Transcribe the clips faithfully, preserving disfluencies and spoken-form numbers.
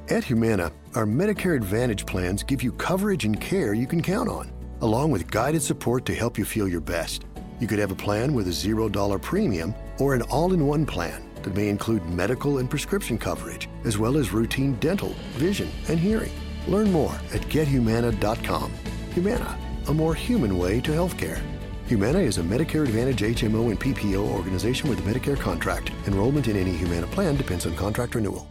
At Humana, our Medicare Advantage plans give you coverage and care you can count on, along with guided support to help you feel your best. You could have a plan with a zero dollar premium or an all-in-one plan that may include medical and prescription coverage, as well as routine dental, vision, and hearing. Learn more at get humana dot com. Humana, a more human way to healthcare. Humana is a Medicare Advantage H M O and P P O organization with a Medicare contract. Enrollment in any Humana plan depends on contract renewal.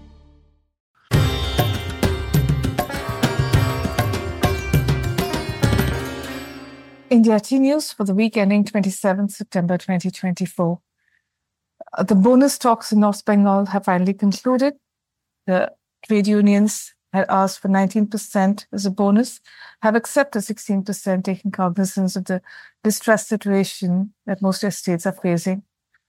India T News for the week ending twenty-seventh September twenty twenty-four. Uh, the bonus talks in North Bengal have finally concluded. The trade unions had asked for nineteen percent as a bonus, have accepted sixteen percent, taking cognizance of the distressed situation that most estates are facing.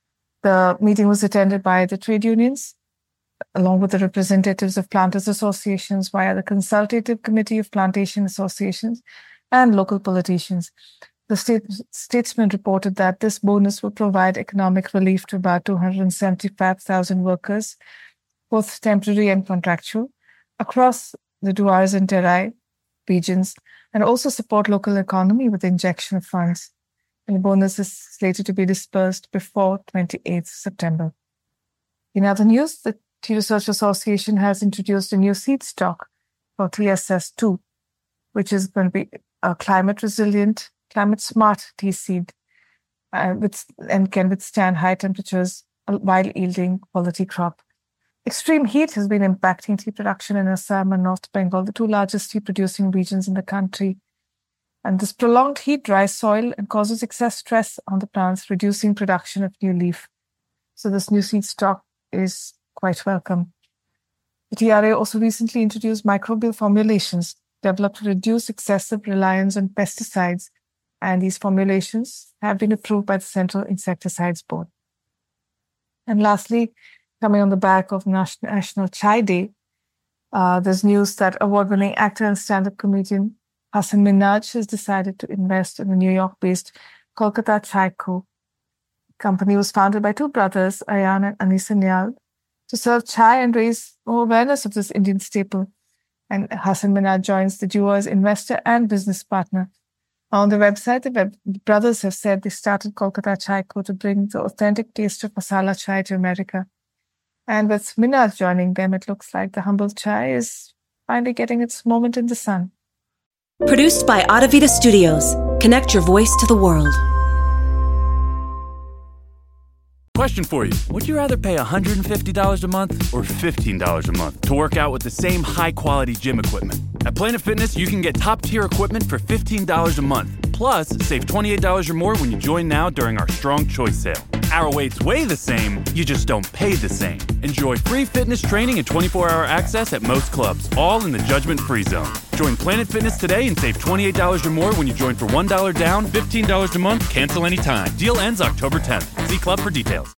The meeting was attended by the trade unions, along with the representatives of planters associations via the Consultative Committee of Plantation Associations and local politicians. The state, statesman reported that this bonus will provide economic relief to about two hundred seventy-five thousand workers, both temporary and contractual, across the Duars and Terai regions, and also support local economy with the injection of funds. And the bonus is slated to be dispersed before twenty-eighth September. In other news, the Tea Research Association has introduced a new seed stock for T S S two, which is going to be a climate-resilient, climate-smart tea seed uh, with, and can withstand high temperatures while yielding quality crop. Extreme heat has been impacting tea production in Assam and North Bengal, the two largest tea-producing regions in the country. And this prolonged heat dries soil and causes excess stress on the plants, reducing production of new leaf. So this new seed stock is quite welcome. The T R A also recently introduced microbial formulations developed to reduce excessive reliance on pesticides, and these formulations have been approved by the Central Insecticides Board. And lastly, coming on the back of National Chai Day, uh, there's news that award-winning actor and stand-up comedian Hasan Minhaj has decided to invest in the New York-based Kolkata Chai Co. The company was founded by two brothers, Ayan and Anisa Nial, to serve chai and raise more awareness of this Indian staple. And Hasan Minhaj joins the duo as investor and business partner. On the website, the web- brothers have said they started Kolkata Chai Co. to bring the authentic taste of masala chai to America. And with Minhaj joining them, it looks like the humble chai is finally getting its moment in the sun. Produced by Adavita Studios. Connect your voice to the world. Question for you. Would you rather pay one hundred fifty dollars a month or fifteen dollars a month to work out with the same high-quality gym equipment? At Planet Fitness, you can get top-tier equipment for fifteen dollars a month. Plus, save twenty-eight dollars or more when you join now during our Strong Choice sale. Our weights weigh the same, you just don't pay the same. Enjoy free fitness training and twenty-four hour access at most clubs, all in the judgment-free zone. Join Planet Fitness today and save twenty-eight dollars or more when you join for one dollar down, fifteen dollars a month, cancel anytime. Deal ends October tenth. See club for details.